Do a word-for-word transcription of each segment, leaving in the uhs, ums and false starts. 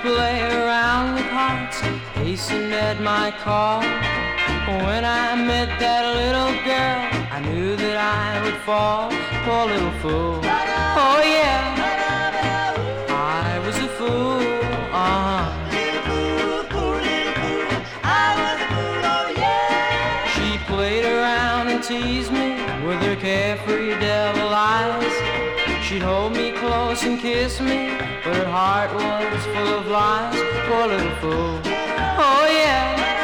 play around with hearts, hastened at my call. When I met that little girl, I knew that I would fall. Poor little fool. Oh yeah, I was a fool. Uh-huh. Little fool, poor little fool. I was a fool, oh yeah. She played around and teased me with her carefree devil eyes. She'd hold me close and kiss me, but her heart was full of lies. Poor little fool. Oh yeah,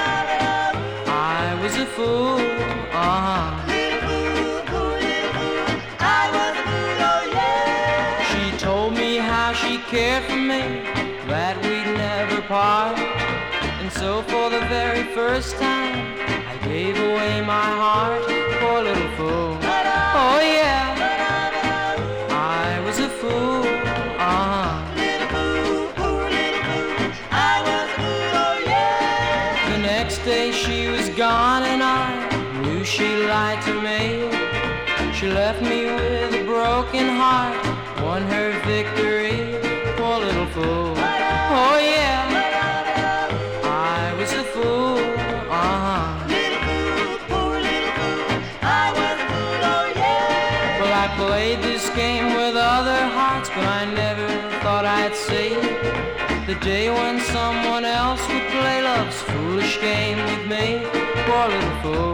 I was a fool. Uh-huh. Little fool, poor little fool. I was a fool, oh yeah. She told me how she cared for me, that we'd never part. And so for the very first time, I gave away my heart. Poor little fool. Oh yeah, I was a fool. Uh-huh. Little fool, poor little fool. I was a fool, oh yeah. The next day she was gone and I knew she lied to me. She left me with a broken heart, won her victory. Poor little fool. Oh yeah, I was a fool. Uh-huh. Little fool, poor little fool. I was a fool, oh yeah. Well, I played this game with other hearts, but I never thought I'd see the day when someone else would play love's foolish game with me. Poor little fool.